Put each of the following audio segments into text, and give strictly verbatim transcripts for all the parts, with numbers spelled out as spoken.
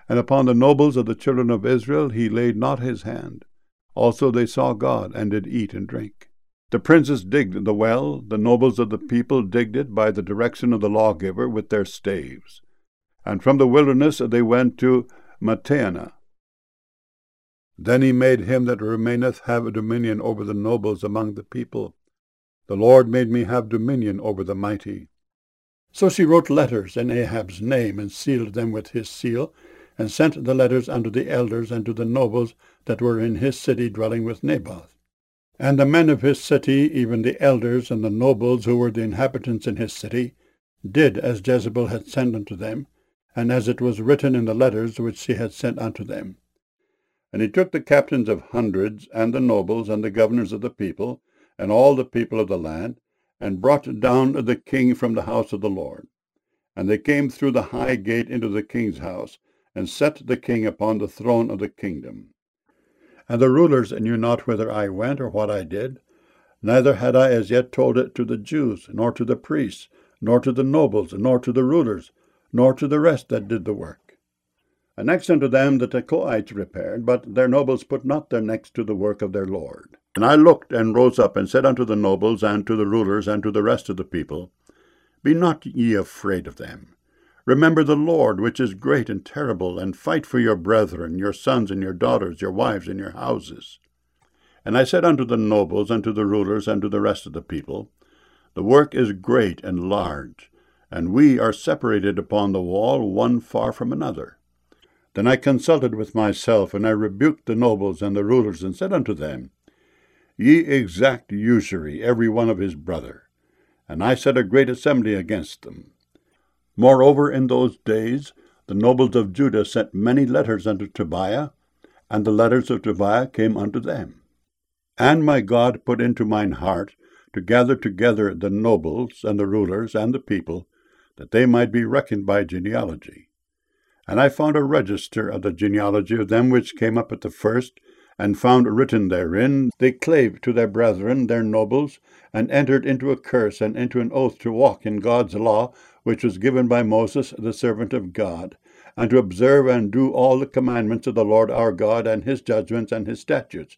And upon the nobles of the children of Israel he laid not his hand. Also they saw God, and did eat and drink. The princes digged the well, the nobles of the people digged it by the direction of the lawgiver with their staves. And from the wilderness they went to Matteanah. Then he made him that remaineth have a dominion over the nobles among the people. The Lord made me have dominion over the mighty. So she wrote letters in Ahab's name, and sealed them with his seal, and sent the letters unto the elders and to the nobles that were in his city dwelling with Naboth. And the men of his city, even the elders and the nobles who were the inhabitants in his city, did as Jezebel had sent unto them, and as it was written in the letters which she had sent unto them. And he took the captains of hundreds, and the nobles, and the governors of the people, and all the people of the land, and brought down the king from the house of the Lord. And they came through the high gate into the king's house, and set the king upon the throne of the kingdom. And the rulers knew not whither I went, or what I did, neither had I as yet told it to the Jews, nor to the priests, nor to the nobles, nor to the rulers, nor to the rest that did the work. And next unto them the Tekoites repaired, but their nobles put not their necks to the work of their Lord. And I looked, and rose up, and said unto the nobles, and to the rulers, and to the rest of the people, Be not ye afraid of them. Remember the Lord, which is great and terrible, and fight for your brethren, your sons and your daughters, your wives and your houses. And I said unto the nobles, and to the rulers, and to the rest of the people, The work is great and large, and we are separated upon the wall, one far from another. Then I consulted with myself, and I rebuked the nobles and the rulers, and said unto them, Ye exact usury, every one of his brother. And I set a great assembly against them. Moreover, in those days the nobles of Judah sent many letters unto Tobiah, and the letters of Tobiah came unto them. And my God put into mine heart to gather together the nobles, and the rulers, and the people, that they might be reckoned by genealogy. And I found a register of the genealogy of them which came up at the first, and found written therein, They clave to their brethren, their nobles, and entered into a curse and into an oath to walk in God's law, which was given by Moses, the servant of God, and to observe and do all the commandments of the Lord our God, and his judgments and his statutes.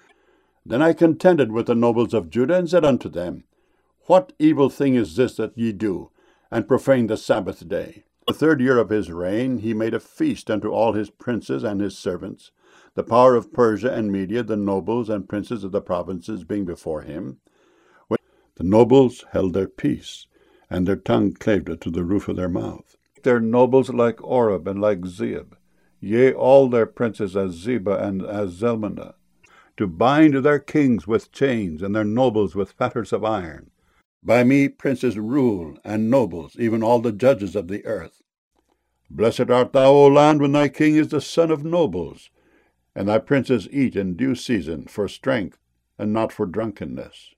Then I contended with the nobles of Judah, and said unto them, What evil thing is this that ye do, and profane the Sabbath day? The third year of his reign he made a feast unto all his princes and his servants, the power of Persia and Media, the nobles and princes of the provinces being before him. When the nobles held their peace, and their tongue clave to the roof of their mouth. Their nobles like Oreb and like Zeeb, yea, all their princes as Zeba and as Zalmunna, to bind their kings with chains, and their nobles with fetters of iron. By me princes rule, and nobles, even all the judges of the earth. Blessed art thou, O land, when thy king is the son of nobles, and thy princes eat in due season, for strength, and not for drunkenness.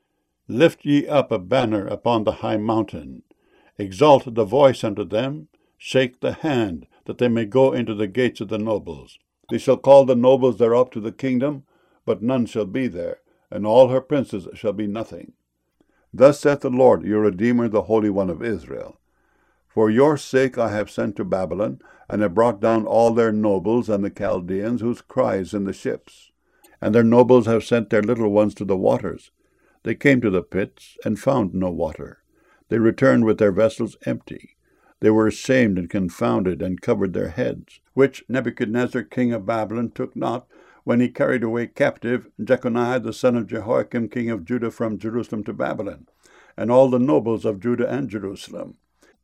Lift ye up a banner upon the high mountain. Exalt the voice unto them. Shake the hand, that they may go into the gates of the nobles. They shall call the nobles thereof to the kingdom, but none shall be there, and all her princes shall be nothing. Thus saith the Lord, your Redeemer, the Holy One of Israel. For your sake I have sent to Babylon, and have brought down all their nobles and the Chaldeans, whose cry is in the ships. And their nobles have sent their little ones to the waters. They came to the pits, and found no water. They returned with their vessels empty. They were ashamed and confounded, and covered their heads, which Nebuchadnezzar king of Babylon took not, when he carried away captive Jeconiah the son of Jehoiakim king of Judah from Jerusalem to Babylon, and all the nobles of Judah and Jerusalem.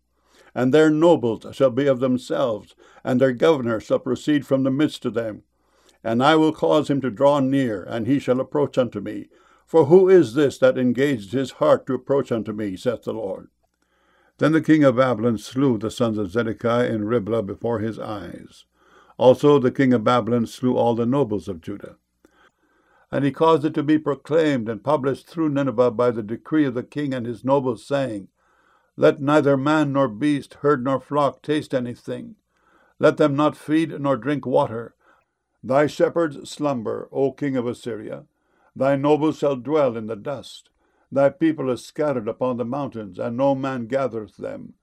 And their nobles shall be of themselves, and their governor shall proceed from the midst of them. And I will cause him to draw near, and he shall approach unto me. For who is this that engaged his heart to approach unto me, saith the Lord? Then the king of Babylon slew the sons of Zedekiah in Riblah before his eyes. Also the king of Babylon slew all the nobles of Judah. And he caused it to be proclaimed and published through Nineveh by the decree of the king and his nobles, saying, Let neither man nor beast, herd nor flock taste anything. Let them not feed nor drink water. Thy shepherds slumber, O king of Assyria. Thy nobles shall dwell in the dust. Thy people is scattered upon the mountains, and no man gathereth them.